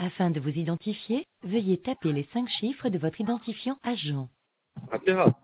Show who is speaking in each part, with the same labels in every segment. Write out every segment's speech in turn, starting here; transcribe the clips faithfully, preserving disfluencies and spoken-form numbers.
Speaker 1: Afin de vous identifier, veuillez taper les cinq chiffres de votre identifiant agent.
Speaker 2: عطيها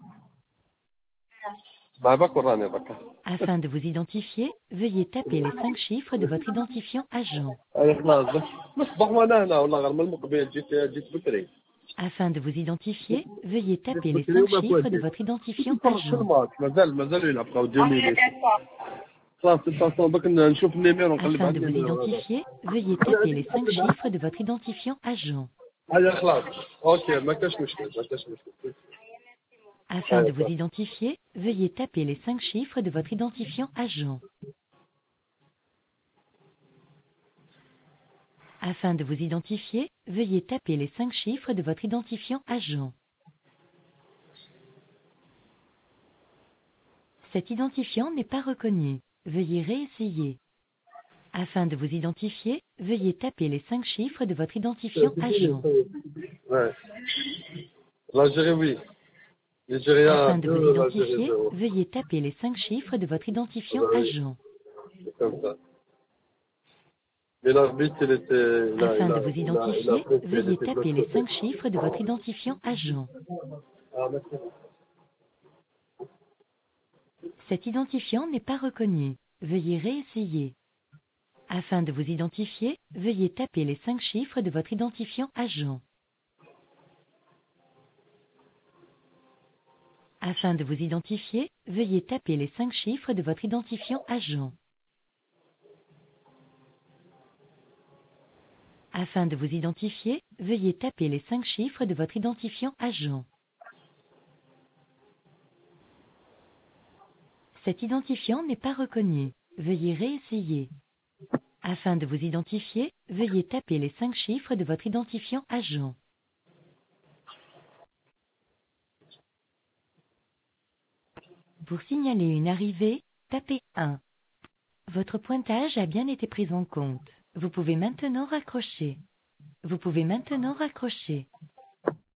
Speaker 2: باباك وراني بكا.
Speaker 1: Afin de vous identifier, veuillez taper les cinq chiffres de votre identifiant agent.
Speaker 2: انا خلاص بس مصباح وانا هنا والله غير من المقبل جيت جيت بكري.
Speaker 1: Afin de vous identifier, veuillez
Speaker 2: جيت
Speaker 1: taper les
Speaker 2: بكري
Speaker 1: cinq
Speaker 2: وما
Speaker 1: chiffres de
Speaker 2: كنتش.
Speaker 1: votre identifiant
Speaker 2: نتفرج في
Speaker 1: agent.
Speaker 2: الماتش مازال مازال يلعب بقاو deux minutes. خلاص اتصل بك نشوف النيميرو نقلب
Speaker 1: Afin
Speaker 2: على
Speaker 1: de vous
Speaker 2: النيميرو هذا.
Speaker 1: identifier, veuillez taper les cinq chiffres de votre identifiant agent.
Speaker 2: هذا خلاص. اوكي ما كاش مشكل ما كاش مشكل.
Speaker 1: Afin de vous identifier, veuillez taper les cinq chiffres de votre identifiant agent. Afin de vous identifier, veuillez taper les cinq chiffres de votre identifiant agent. Cet identifiant n'est pas reconnu. Veuillez réessayer. Afin de vous identifier, veuillez taper les cinq chiffres de votre identifiant agent.
Speaker 2: Ouais. L'Algérie, oui. L'Algérie,
Speaker 1: Afin de vous
Speaker 2: deux, l'Algérie,
Speaker 1: identifier,
Speaker 2: zéro.
Speaker 1: veuillez taper les cinq chiffres de votre identifiant
Speaker 2: Ah bah oui,
Speaker 1: agent.
Speaker 2: c'est comme ça. Mais l'arbitre, il était, il a,
Speaker 1: Afin
Speaker 2: il
Speaker 1: de
Speaker 2: a,
Speaker 1: vous
Speaker 2: il a, il a
Speaker 1: identifier,
Speaker 2: pressé, il
Speaker 1: veuillez
Speaker 2: était de
Speaker 1: taper
Speaker 2: l'autre
Speaker 1: les
Speaker 2: côté.
Speaker 1: cinq chiffres de votre identifiant agent.
Speaker 2: Ah, merci.
Speaker 1: Cet identifiant n'est pas reconnu. Veuillez réessayer. Afin de vous identifier, veuillez taper les cinq chiffres de votre identifiant agent. Afin de vous identifier, veuillez taper les cinq chiffres de votre identifiant agent. Afin de vous identifier, veuillez taper les cinq chiffres de votre identifiant agent. Cet identifiant n'est pas reconnu. Veuillez réessayer. Afin de vous identifier, veuillez taper les cinq chiffres de votre identifiant agent. Pour signaler une arrivée, tapez un. Votre pointage a bien été pris en compte. Vous pouvez maintenant raccrocher. Vous pouvez maintenant raccrocher.